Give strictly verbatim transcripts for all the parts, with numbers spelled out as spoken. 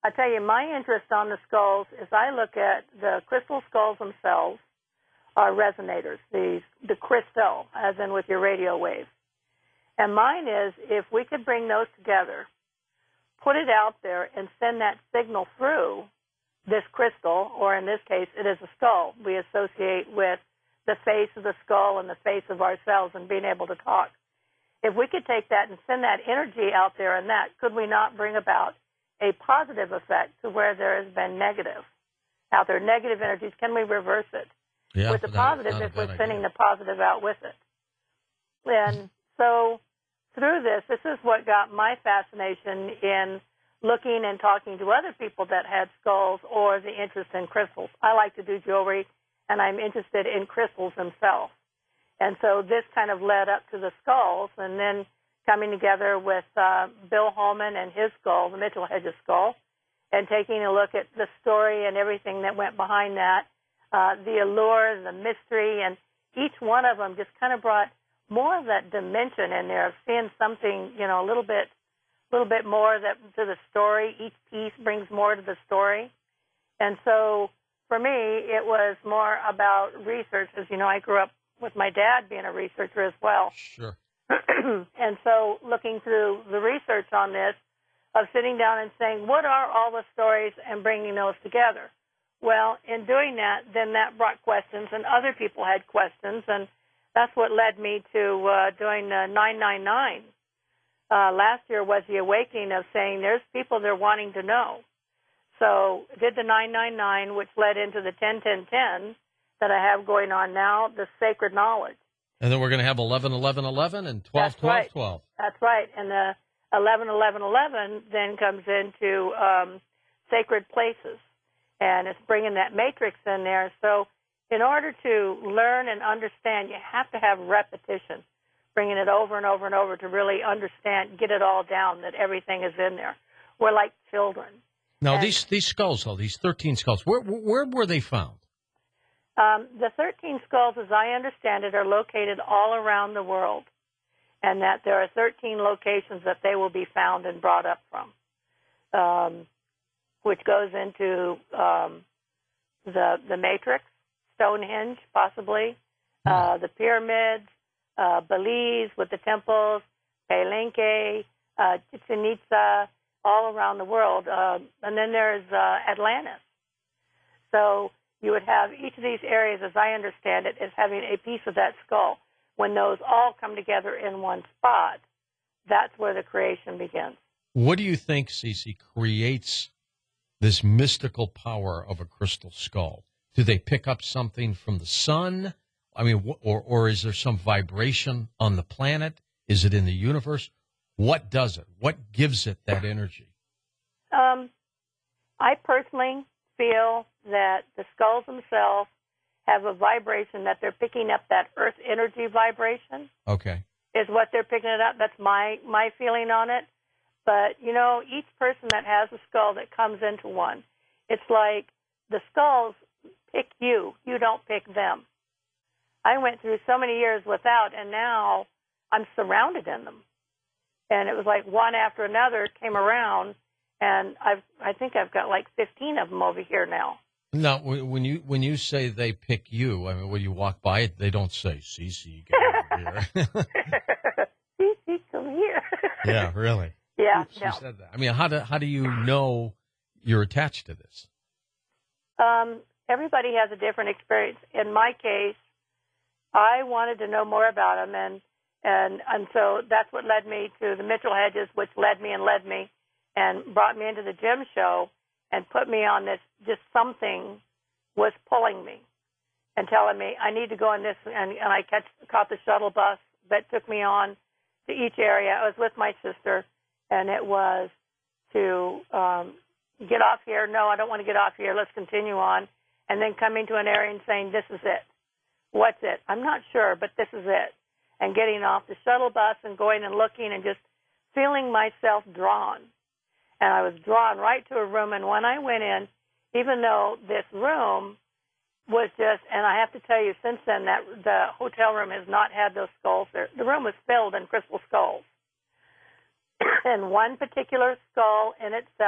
I tell you, my interest on the skulls is I look at the crystal skulls themselves are resonators, the, the crystal, as in with your radio waves. And mine is if we could bring those together, put it out there, and send that signal through this crystal, or in this case, it is a skull we associate with the face of the skull and the face of ourselves and being able to talk. If we could take that and send that energy out there and that, could we not bring about a positive effect to where there has been negative out there, negative energies? Can we reverse it? Yeah, with the that, positive if we're sending the positive out with it. And so through this, this is what got my fascination in looking and talking to other people that had skulls or the interest in crystals. I like to do jewelry, and I'm interested in crystals themselves. And so this kind of led up to the skulls, and then coming together with uh, Bill Holman and his skull, the Mitchell Hedges skull, and taking a look at the story and everything that went behind that, uh, the allure, the mystery, and each one of them just kind of brought more of that dimension in there of seeing something, you know, a little bit, a little bit more that to the story. Each piece brings more to the story. And so for me, it was more about research. As you know, I grew up with my dad being a researcher as well. Sure. And so looking through the research on this, of sitting down and saying, what are all the stories, and bringing those together? Well, in doing that, then that brought questions, and other people had questions, and that's what led me to uh, doing uh, nine nine nine. Uh, last year was the awakening of saying there's people they're wanting to know. So did the nine nine nine, which led into the ten ten ten that I have going on now, the sacred knowledge. And then we're going to have eleven eleven eleven and twelve twelve twelve. That's right. And the eleven eleven eleven then comes into um, sacred places, and it's bringing that matrix in there. So in order to learn and understand, you have to have repetition, bringing it over and over and over to really understand, get it all down, that everything is in there. We're like children. Now, and, these these skulls, though, these thirteen skulls, where where were they found? Um, the thirteen skulls, as I understand it, are located all around the world, and that there are thirteen locations that they will be found and brought up from, um, which goes into um, the the matrix, Stonehenge, possibly, hmm. uh, the pyramids, uh, Belize with the temples, Palenque, uh, Chichen Itza, all around the world. Uh, and then there's uh, Atlantis. So you would have each of these areas, as I understand it, is having a piece of that skull. When those all come together in one spot, that's where the creation begins. What do you think, Cece, creates this mystical power of a crystal skull? Do they pick up something from the sun? I mean, or or is there some vibration on the planet? Is it in the universe? What does it? What gives it that energy? Um, I personally feel that the skulls themselves have a vibration that they're picking up, that earth energy vibration. Okay. Is what they're picking it up. That's my, my feeling on it. But, you know, each person that has a skull that comes into one, it's like the skulls pick you. You don't pick them. I went through so many years without, and now I'm surrounded in them. And it was like one after another came around, and I've I think I've got like fifteen of them over here now. Now, when you when you say they pick you, I mean, when you walk by it, they don't say, Cece, get over here. Cece, come here. Yeah, really. Yeah. She no. said that. I mean, how do how do you know you're attached to this? Um, everybody has a different experience. In my case, I wanted to know more about them, and and and so that's what led me to the Mitchell Hedges, which led me and led me, and brought me into the Jim Show, and put me on this. Just something was pulling me and telling me I need to go in this, and, and I catch, caught the shuttle bus that took me on to each area. I was with my sister, and it was to um, get off here. No, I don't want to get off here. Let's continue on. And then coming to an area and saying, this is it. What's it? I'm not sure, but this is it. And getting off the shuttle bus and going and looking and just feeling myself drawn. And I was drawn right to a room, and when I went in, even though this room was just, and I have to tell you, since then, that the hotel room has not had those skulls there. The room was filled in crystal skulls. And one particular skull in itself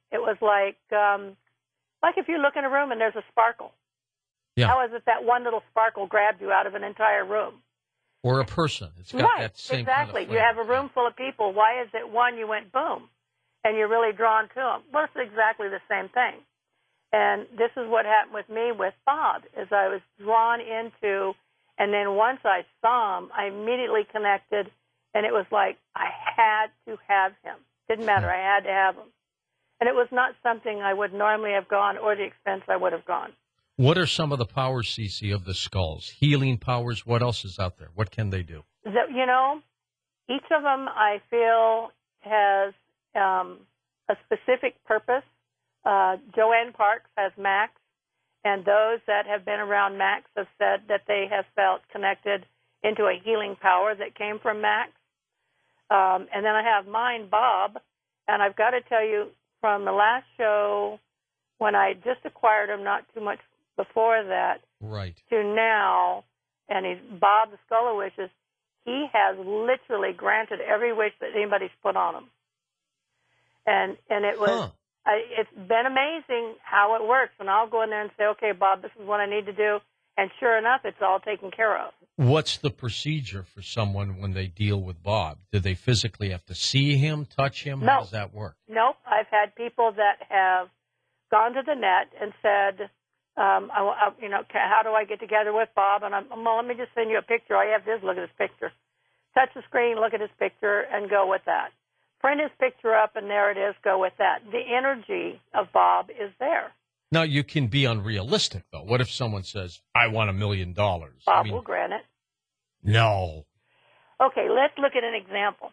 It was like, um, like if you look in a room and there's a sparkle. Yeah. How is it that one little sparkle grabbed you out of an entire room? Or a person. It's got right, that same exactly. kind of you have a flavor. room full of people. Why is it one you went boom, and you're really drawn to them? Well, it's exactly the same thing. And this is what happened with me with Bob, is I was drawn into, and then once I saw him, I immediately connected, and it was like I had to have him. Didn't matter. I had to have him. And it was not something I would normally have gone or the expense I would have gone. What are some of the powers, Cece, of the skulls? Healing powers? What else is out there? What can they do? That, you know, each of them I feel has um, a specific purpose. Uh, Joanne Parks has Max, and those that have been around Max have said that they have felt connected into a healing power that came from Max. Um, and then I have mine, Bob, and I've got to tell you, from the last show, when I just acquired him not too much before that, right, to now, and he's Bob the Skull of Wishes, he has literally granted every wish that anybody's put on him. And and it was, huh. I, it's been amazing how it works. And I'll go in there and say, okay, Bob, this is what I need to do. And sure enough, it's all taken care of. What's the procedure for someone when they deal with Bob? Do they physically have to see him, touch him? No. How does that work? Nope. I've had people that have gone to the net and said, um, I, I, you know, how do I get together with Bob? And I'm, well, let me just send you a picture. All you have to do is look at his picture. Touch the screen, look at his picture, and go with that. Print his picture up, and there it is. Go with that. The energy of Bob is there. Now, you can be unrealistic, though. What if someone says, I want a million dollars? Bob I mean, will grant it. No. Okay, let's look at an example.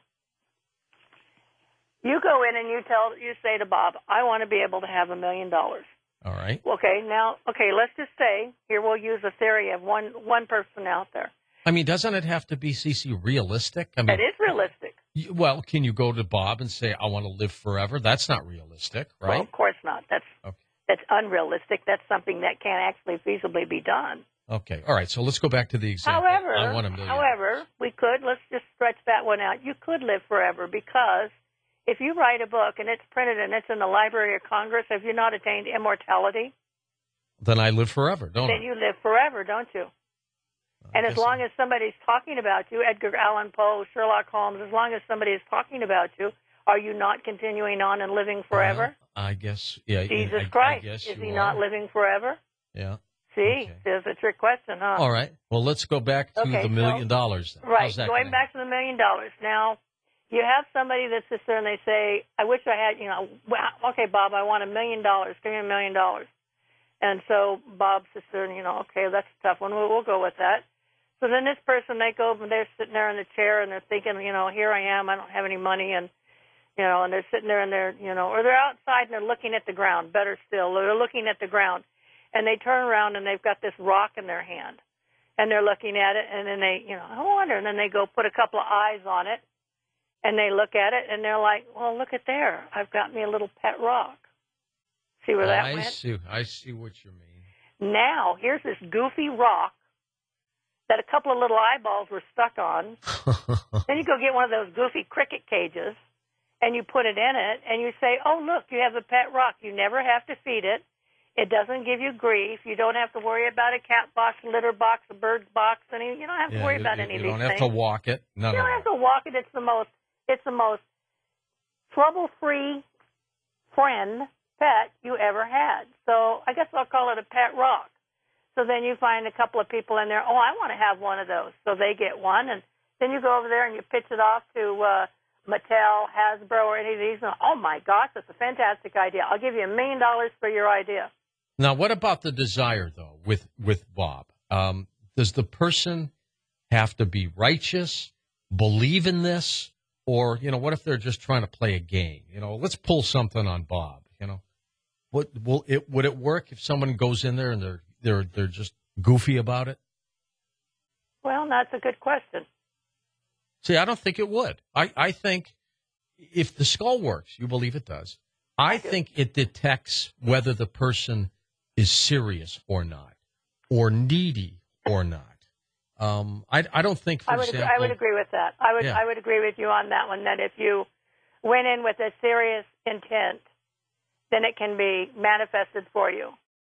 You go in and you tell, you say to Bob, I want to be able to have a million dollars. All right. Okay, now, okay, let's just say, here we'll use a theory of one one person out there. I mean, doesn't it have to be, Cece, realistic? I mean, It is realistic. you- well, can you go to Bob and say, I want to live forever? That's not realistic, right? Well, of course not. That's Okay. that's unrealistic. That's something that can't actually feasibly be done. Okay. All right. So let's go back to the example. However, I want a million. however, we could, let's just stretch that one out. You could live forever because if you write a book and it's printed and it's in the Library of Congress, have you not attained immortality? Then I live forever, don't Then I? you live forever, don't you? I And as guess long so. as somebody's talking about you, Edgar Allan Poe, Sherlock Holmes, as long as somebody is talking about you, are you not continuing on and living forever? Well, I guess, yeah. Jesus I, Christ, I guess is you he are. not living forever? Yeah. See, Okay. there's a trick question, huh? All right. Well, let's go back to Okay, the million so- dollars. Then. Right, How's that going gonna back to the million dollars. Now, you have somebody that sits there and they say, I wish I had, you know, well, okay, Bob, I want a million dollars. Give me a million dollars. And so Bob sits there and, you know, okay, that's a tough one. We'll, we'll go with that. So then this person, they go and they're sitting there in the chair and they're thinking, you know, here I am. I don't have any money. And, you know, and they're sitting there and they're, you know, or they're outside and they're looking at the ground. Better still, they're looking at the ground. And they turn around and they've got this rock in their hand. And they're looking at it, and then they, you know, I wonder. And then they go put a couple of eyes on it, and they look at it, and they're like, well, look at there. I've got me a little pet rock. See where that I went? see. I see what you mean. Now, here's this goofy rock that a couple of little eyeballs were stuck on. Then you go get one of those goofy cricket cages, and you put it in it, and you say, oh, look, you have a pet rock. You never have to feed it. It doesn't give you grief. You don't have to worry about a cat box, litter box, a bird box. Any, you don't have to Yeah, worry you, about you, any you of these don't things. have to walk it. No, You no, don't no. have to walk it. It's the most, it's the most trouble-free friend pet you ever had. So I guess I'll call it a pet rock. So then you find a couple of people in there, oh, I want to have one of those. So they get one, and then you go over there and you pitch it off to uh, Mattel, Hasbro, or any of these. And, oh, my gosh, that's a fantastic idea. I'll give you a million dollars for your idea. Now, what about the desire, though, with, with Bob? Um, does the person have to be righteous, believe in this, or, you know, what if they're just trying to play a game? You know, let's pull something on Bob, you know. What, will it, would it work if someone goes in there and they're, they're, they're just goofy about it? Well, that's a good question. See, I don't think it would. I, I think if the skull works, you believe it does, I think it detects whether the person is serious or not, or needy or not. Um, I, I don't think, for I would, example... agree, I would agree with that. I would, Yeah. I would agree with you on that one, that if you went in with a serious intent, then it can be manifested for you.